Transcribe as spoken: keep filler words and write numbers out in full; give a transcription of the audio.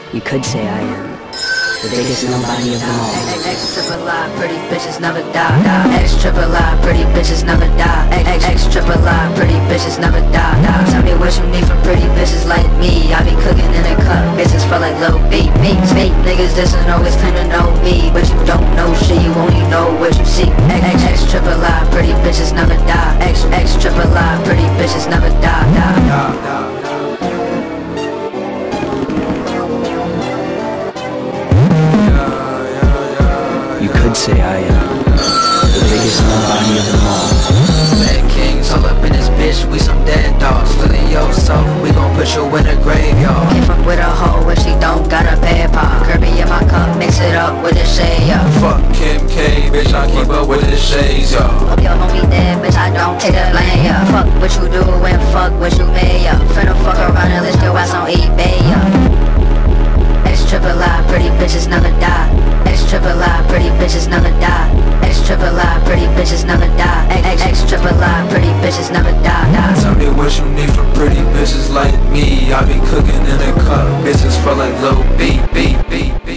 You could say I am the biggest nobody of them all. X triple I, pretty bitches never die. X triple I, pretty bitches never die. X triple I, pretty bitches never die. Tell me what you need from pretty bitches like me. I be cooking in a cup, bitches feel like Lil B. Me, fake niggas doesn't always claim to know me, but you don't know shit, you only know what you see. X triple I, pretty bitches never die. X X triple I, pretty bitches never die. You could say I am the biggest nobody of them all. Mad kings all up in this bitch, we some dead dogs. Feeling yourself, we gon' put you in a graveyard. Can't fuck with a hoe if she don't got a bad pop. Kirby in my cup, mix it up with a shade, yeah. Fuck Kim K, bitch, I keep up with the shades, y'all. Hope your homie dead, bitch, I don't take the blame, yeah. Fuck what you do and fuck what you made, yeah. Finna fuck around and list your ass on eBay, yeah. X triple I, pretty bitches never die. X triple I, pretty bitches never die. X triple I, pretty bitches never die. X X triple I, pretty bitches never die. Tell me what you need from pretty bitches like me. I be cooking in a cup, bitches feel like Lil B, B, B, B.